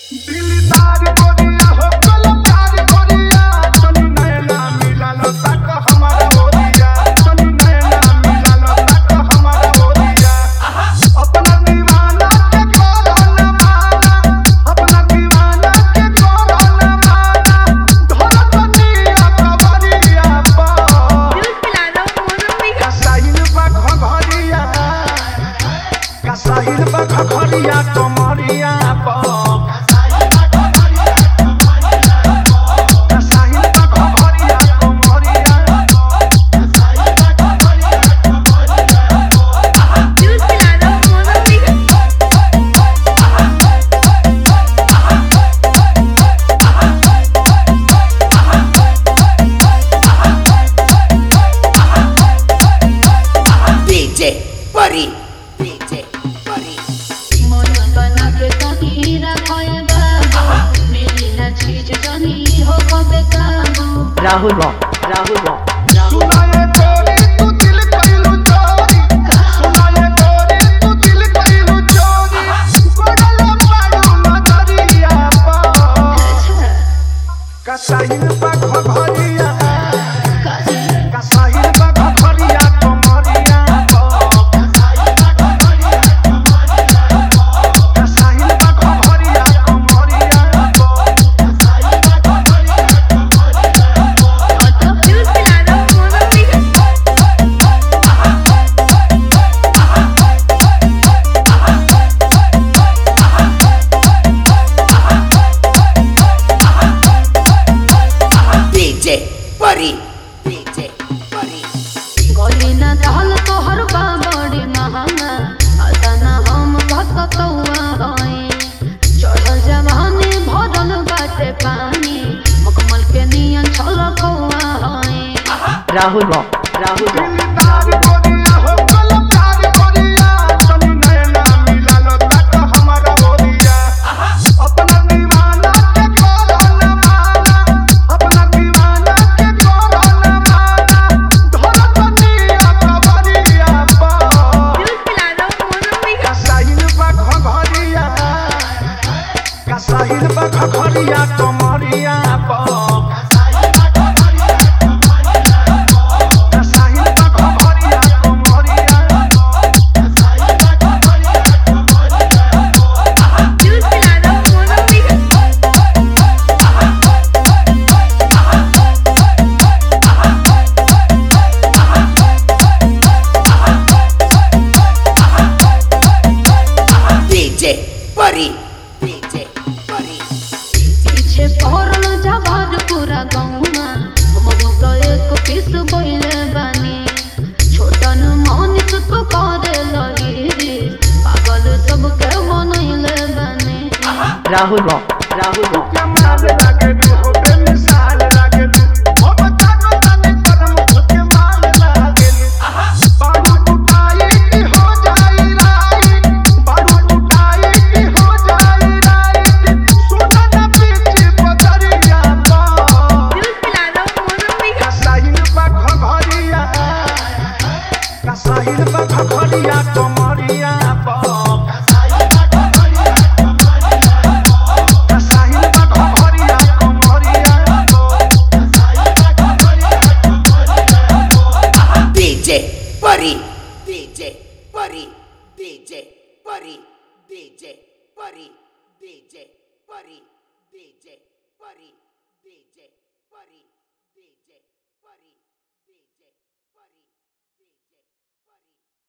दिलदार गोरिया हो कलमदार गोरिया तनी नैना मिलल तक हमारा गोरिया तनी नैना मिलल तक हमारा गोरिया अपना दीवाना के करो न माना अपना दीवाना के करो न माना धड़कनिया कवरिया पर कसाइल बा घघरिया कसाइल बा घघरिया कमरिया पर Buddy, DJ, buddy. मन बना के कहीं रखाए बाबू मेरी ना चीज जानी हो कबे काबू Rahul Rock, Rahul Rock. सुनाए तोरी तू दिल कइलू चोरी सुनाए तोरी तू दिल कइलू चोरी बड़ला पाडू नजरिया पर कसाइल बा घघरिया कसाइल बा घघरिया कमरिया पर कसाइल बा घघरिया कमरिया DJ, buddy, DJ, buddy. गली ना दहल तोहर बा बड़ी महंगा आता ना हम भक्तौआ हई चढ़ल जवानी भरल बाटे पानी मखमल के नियन छलकौआ हई Rahul Rock, Rahul Rock. दिलदार गोरिया हो कलमदार गोरिया तनी नैना मिलल तक हमारा गोरिया अपना दीवाना के करो न माना अपना दीवाना के करो न माना धड़कनिया कवरिया पर कसाइल बा घघरिया कसाइल बा घघरिया कमरिया पर DJ, buddy, DJ, buddy. पीछे पहरल जवान पूरा गौमा हम तो एक पीस बोले बानी छोटन मोनिक तो करे लगी पागल सबके मनैले बानी Rahul Rock, Rahul Rock. कमाल लागे तू हो बेमिसाल लागे तू हो बतानो तने करम खुद माल लागे बाडू टूटाई की हो जाई राई बाडू टूटाई की हो जाई राई सुना ना पीछे पदरिया पर कसाइल बा घघरिया कसाइल बा घघरिया कमरिया पर कसाइल बा घघरिया कमरिया DJ, buddy, DJ, buddy, DJ, buddy, DJ, buddy, DJ, buddy, DJ, buddy, DJ, buddy, DJ, buddy, DJ, buddy.